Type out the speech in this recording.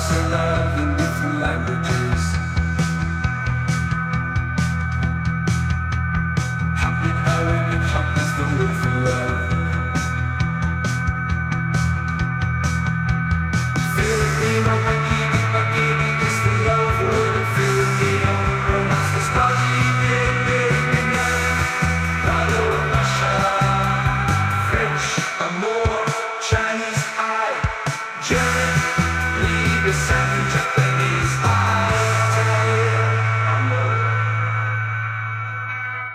for love in different languages. How we become is the word for love.